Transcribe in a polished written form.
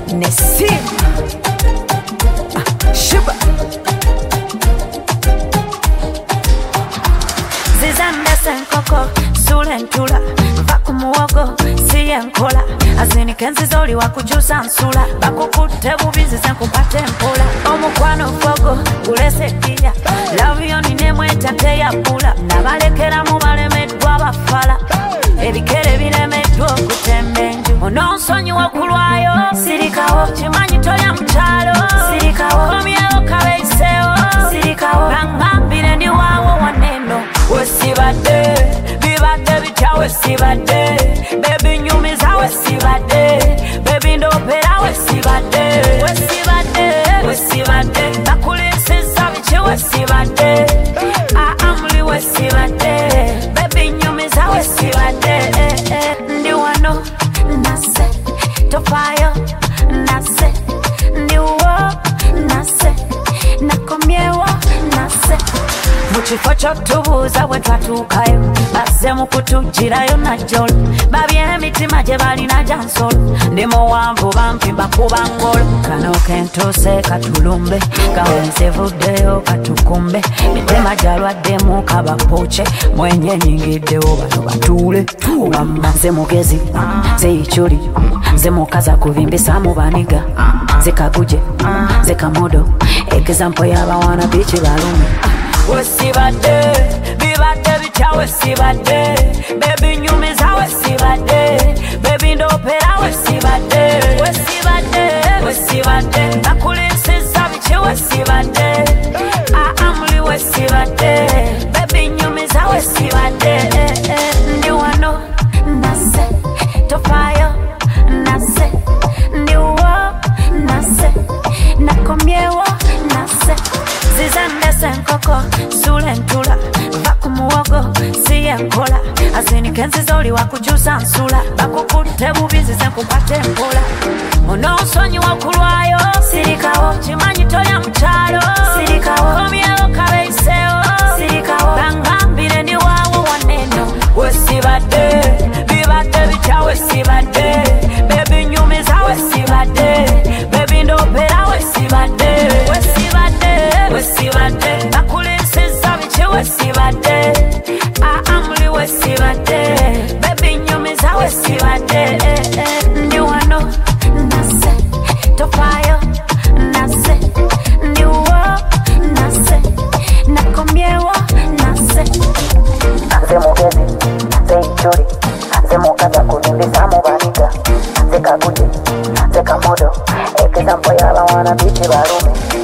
Nesim Shiba Zizanda senkoko Sulentula Vaku muogo Siye nkola Azini kenzi zoli wakujusa nsula Bakukute bubizi senkupate mpola Omukwano fogo Ulese kia Lavio nine mweta ya pula Nabalekera mubalemedwa bafala Ebikere bilemedwa okutembenju Ononsonyi wakulwayo Sirikawo Chimanyi toya mchalo Sirikawo Komyewo kabeisewo Sirikawo Bangambire ndi wawo waneno Wesibade Bibade bicha wesibade Baby nyumiza wesibade Baby ndopera wesibade Wesibade Wesibade Bakulisisa bichi wesibade Aamli wesibade Baby nyumiza wesibade Ndi wano nase Tofayo nase Ndi uwo nase Nakomyewo nase Muchifo chotubuza wetwatukayo Baze mukutujirayo na jolo Babye mitima je balina jansolo Ndimo wambu bampimba kubangolo Kano kentose katulumbe Kawenze vudeyo katukumbe Mitema jalwademu kabapoche Mwenye nyingideyo bano batule Wamba ze mugezi, ze ichuli Ze mukaza kuvimbisa mubaniga Ze kaguje, ze kamodo Example yaba wana bichi balume Wesibade, bibade bicha wesibade Baby nyumiza wesibade Baby ndopera wesibade Wesibade, wesibade Nakulisisa bichi wesibade Aamli wesibade Baby nyumiza wesibade Ndi wano nase Tofayo nase Ndi uwo nase Nakomyewo nase Zizande senkoko Sulentula Vaku muogo Siye nkola Azini kenzi zoli wakujusa nsula Bakukute bubizi senkupate mpola Ononsonyi wakulwayo Sirikawo Chimanyi toya mchalo Sirikawo Komyewo kabeisewo Sirikawo Bangambire ndi wawo waneno Wesibade Bibade bicha wesibade Baby nyumiza wesibade Baby ndopera wesibade Wesibade Wesibade Bakulisisa bichi wesibade Aamli wesibade Baby nyumiza wesibade Ndi wano nase Tofayo nase Ndi uwo nase Nakomyewo nase Ze mugezi, ze ichuri Ze mukaza kuvimbisa mubaniga Ze kaguje, ze kamodo Example yaba wana bichi balume